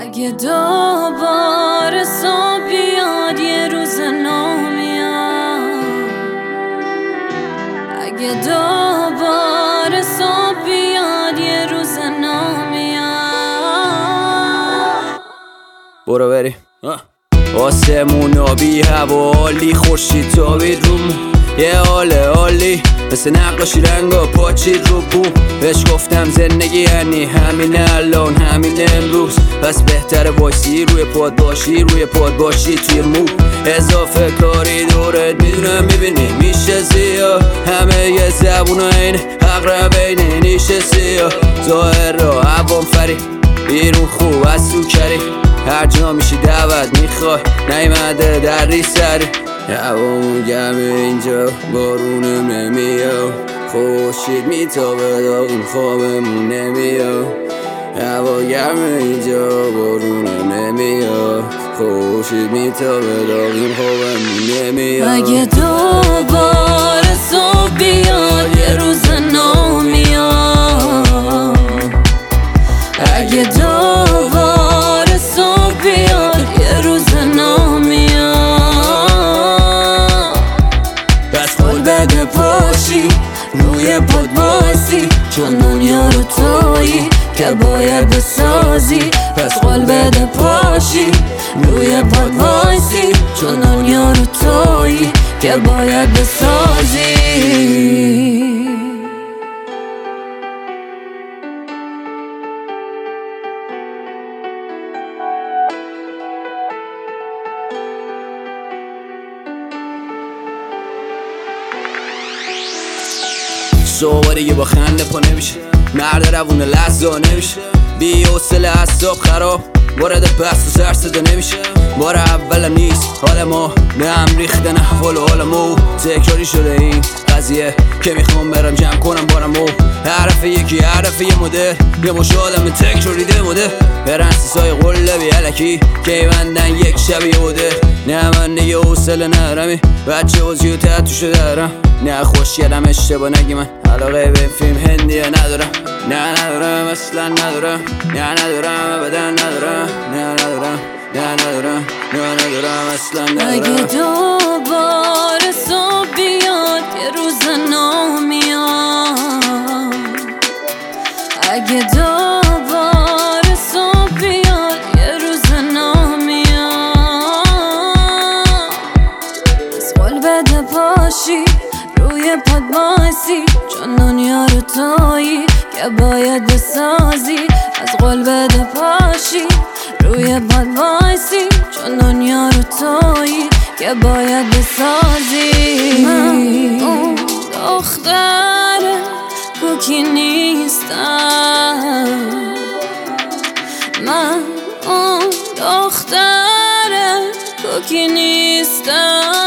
اگه دوباره صبح بیاد یه روز نو میاد، اگه دوباره صبح بیاد یه روز نو میاد. برو بریم آسمون آبی هوا عالی، خورشید تابید روم یه حال عالی، مثل نقاشی رنگا پاچید رو بوم. بهش گفتم زندگی یعنی همین الان همین امروز، پس بهتره وایسی روی پاد باشی توی مو. اضافه کاری دورت میدونم میبینی میشه زیاد، همه یه زبون این اقربین نیشه سیاه. ظاهر را عوام فری بیرون خوب از تو کری، هر جا میشی دعوت میخوای نیمده در ری سری. هوامون گرمه اینجا بارونم نمیاد، خورشید میتابه داغون خوابمون نمیاد. هوا گرمه اینجا بارونم نمیاد، خورشید میتابه داغون خوابمون نمیاد. اگه دوباره صبح بیاد یه روز نو میاد، اگه دوباره صبح بیاد یه روز نو میاد. بس حال بده پاشی روی پاد بایسی، چون دنیا رو تویی که باید بسازی. پس قول بده پاشی روی پاد وایسی، چون دنیا رو تویی که باید بسازی. صبح دیگه با خنده پا نمیشه، مرد روون لحظه نمیشه، بی حوصله اعصاب خراب وارد بحث و سر صدا نمیشه. بار اولم نیست حال ما به هم ریختن احوال و حال ما، تکراری شده این قضیه که میخوام برم جمع کنم بارمو. حرف یکی حرف یه مدل یه مشاهدم تکراریده مدل، برنسیسای قلبی علکی که بندن یک شبیه بوده. نه من دیگه حوصله نرمی بچه وزی و تحتوشو دارم، نه خوش یادم اشتباه نگی من علاقه به فیلم هندیه ندارم. نه ندارم اصلا ندارم، نه ندارم ابدا ندارم، نه ندارم نه ندارم نه ندارم اصلا ندارم. اگه دوباره صبح بیاد یه روز نو میاد، اگه دوباره صبح بیاد یه روز نو میاد. از قول بده پاشی روی پاد بایسی، چون دنیا رو تویی که باید بسازی. از قول بده پاشی روی پاد وایسی، چون دنیا رو تویی که باید بسازی. من اون دختر کوکی نیستم، من اون دختر کوکی نیستم.